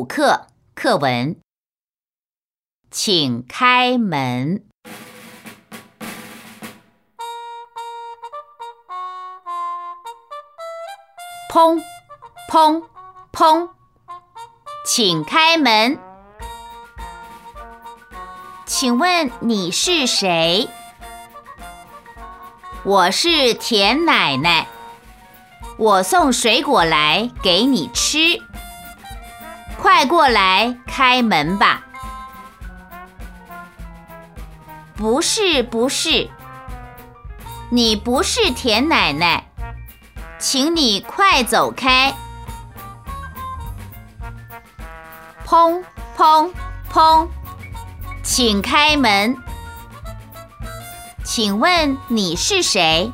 课课文，请开门。砰砰砰，请开门。请问你是谁？我是田奶奶，我送水果来给你吃，快过来开门吧。不是不是，你不是田奶奶，请你快走开。砰砰砰，请开门。请问你是谁？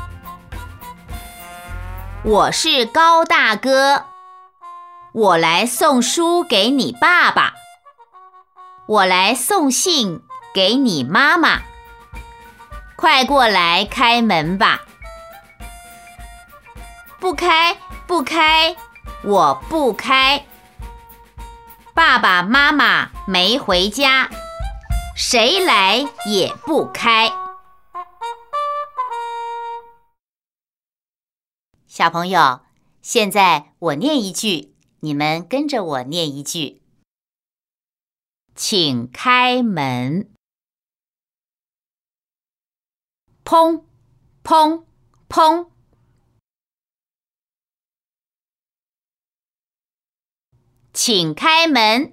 我是高大哥，我来送书给你爸爸，我来送信给你妈妈，快过来开门吧。不开不开，我不开。爸爸妈妈没回家，谁来也不开。小朋友，现在我念一句，你们跟着我念一句。请开门。砰砰砰，请开门。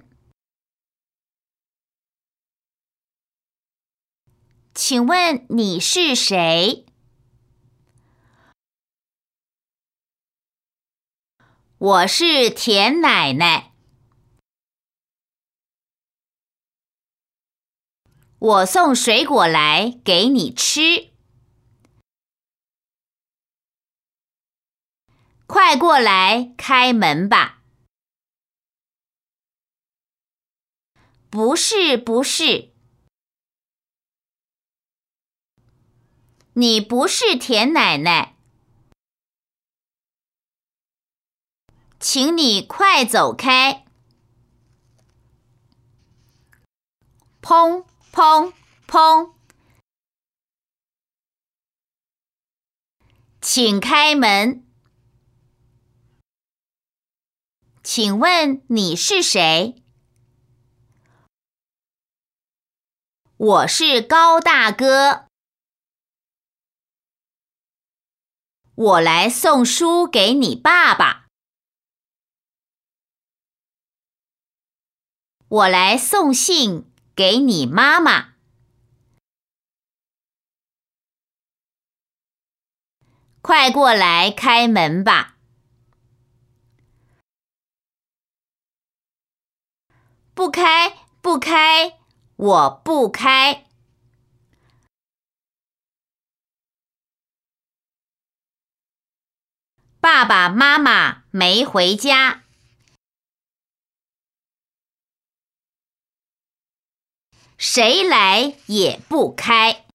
请问你是谁？我是田奶奶，我送水果来给你吃，快过来开门吧。不是不是，你不是田奶奶，请你快走开。砰砰砰，请开门。请问你是谁？我是高大哥，我来送书给你爸爸，我来送信给你妈妈，快过来开门吧。不开不开，我不开。爸爸妈妈没回家，谁来也不开。